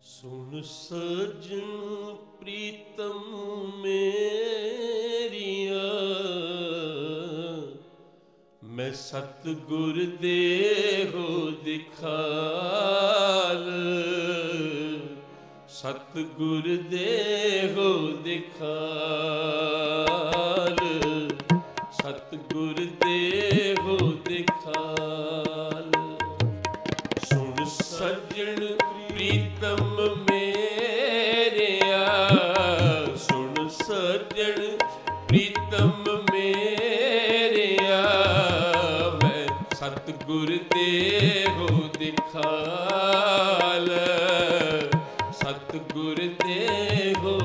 ਸੁਣ ਸਜਣ ਪ੍ਰੀਤਮ ਮੇਰੀਆ, ਮੈਂ ਸਤਿਗੁਰ ਦੇਹੋ ਦਿਖਾਲ, ਸਤਿਗੁਰ ਦੇਹੋ ਦਿਖਾਲ, ਸਤਿਗੁਰ ਦੇਹੋ ਦਿਖਾਲ। ਸੁਣ ਸਜਣ ਪ੍ਰੀਤਮ ਮੇਰਿਆ, ਸੁਣ ਸਜਣ ਪ੍ਰੀਤਮ ਮੇਰਿਆ, ਮੈਂ ਸਤਿਗੁਰ ਦੇਹੋ ਦਿਖਾਲ, ਸਤਿਗੁਰ ਦੇਹੋ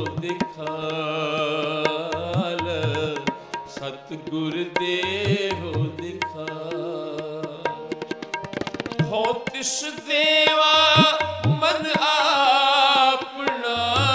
ਦਿਖਾਲ, ਸਤਿਗੁਰ ਦੇਹੋ ਦਿਖਾਲ। ਹੋ ਤਿਸ ਦੇਵਾ ਮਨ ਆਪਣਾ,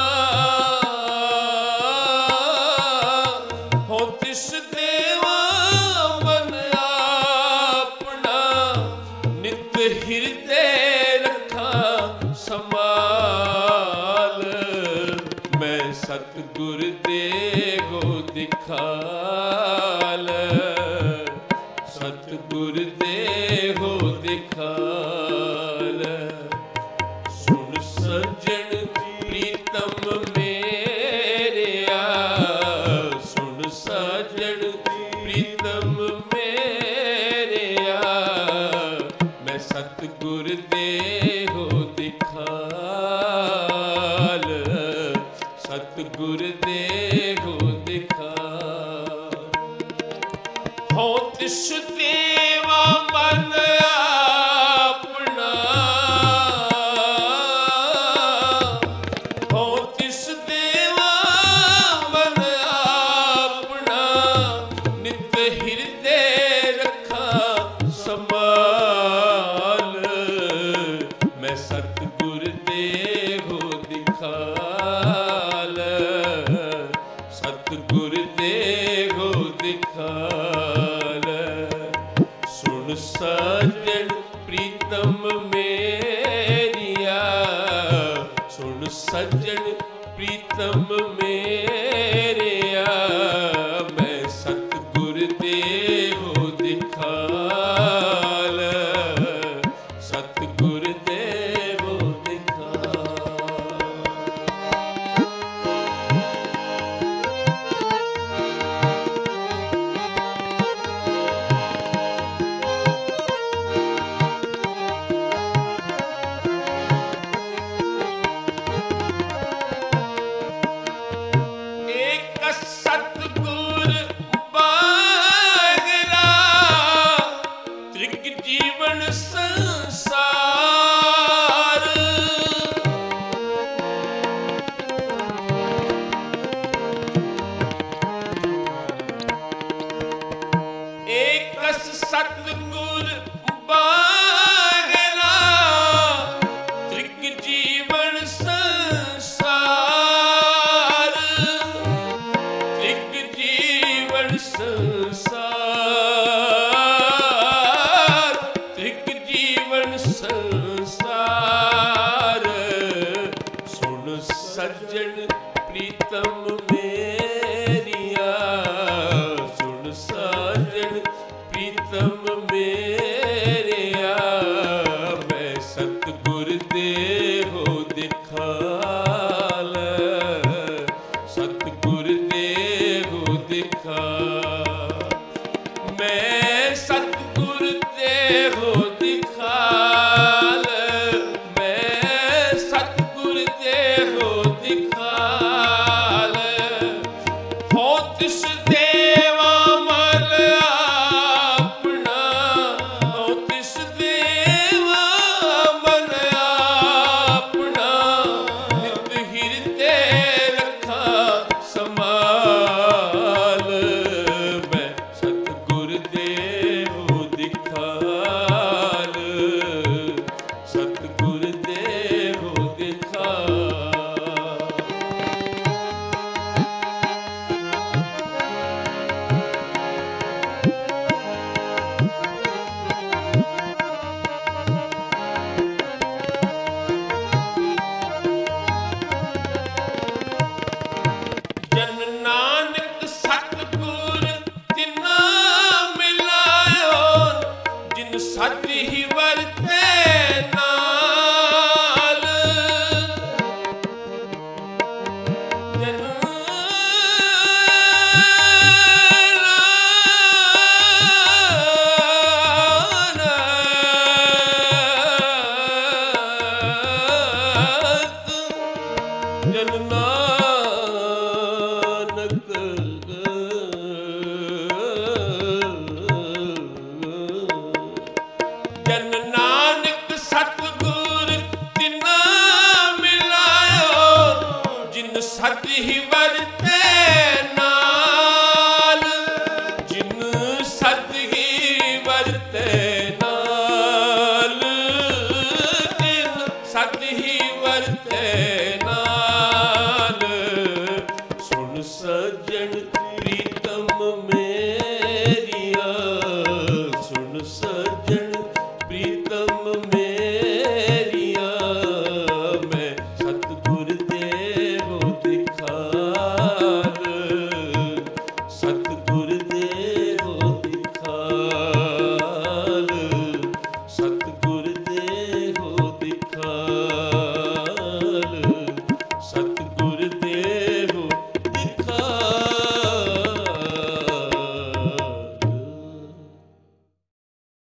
ਹੋ ਤਿਸ ਦੇਵਾ ਮਨ ਆਪਣਾ, ਨਿਤ ਹਿਰਦੇ ਰੱਖਾਂ ਸੰਭਾਲ, ਮੈਂ ਸਤਿਗੁਰ ਦੇਹੋ ਦਿਖਾਲ, ਸਤਿਗੁਰ ਦੇਹੋ ਦਿਖਾਲ। ਸੁਣ ਸਜਣ ਪ੍ਰੀਤਮ ਮੇਰਿਆ, ਸੁਣ ਸਜਣ ਪ੍ਰੀਤਮ ਮੇਰਿਆ, ਮੈਂ ਸਤਿਗੁਰ ਦੇਹੋ ਦਿਖਾਲ, ਸਤਿਗੁਰ ਦੇਹੋ ਦਿਖਾਲ। ਹੋ ਤਿਸ ਦੇਵਾ ਮਨ ਆਪਣਾ, ਹੋ ਤਿਸ ਦੇਵਾ ਮਨ ਆਪਣਾ, ਨਿਤ ਹਿਰਦੇ ਰੱਖਾਂ ਸੰਭਾਲ, ਮੈਂ ਸਤਿਗੁਰ ਦੇਹੋ ਦਿਖਾਲ, ਸਤਿਗੁਰ ਦੇਹੋ ਦਿਖਾਲ। ਸੁਣ ਸਜਣ ਪ੍ਰੀਤਮ ਮੇਰਿਆ, ਸੁਣ ਸਜਣ ਪ੍ਰੀਤਮ ਮੇਰਿਆ, ਮੈਂ ਸਤਿਗੁਰ ਦੇਹੋ ਦਿਖਾਲ, ਸਤਿਗੁਰ ਦੇਹੋ ਦਿਖਾਲ। ਜਨ ਨਾਨਕ ਜਨ ਨਾਨਕ ਸਤਿਗੁਰ ਤਿਨਾ ਮਿਲਾਇਓ ਜਿਨ ਸਤ ਹੀ ਵਰਤੈ ਨਾਲ ਜਿਨ ਸਤ ਹੀ ਵਰਤੈ ਨਾਲ ਜਿਨ ਸਤ ਹੀ ਵਰਤੈ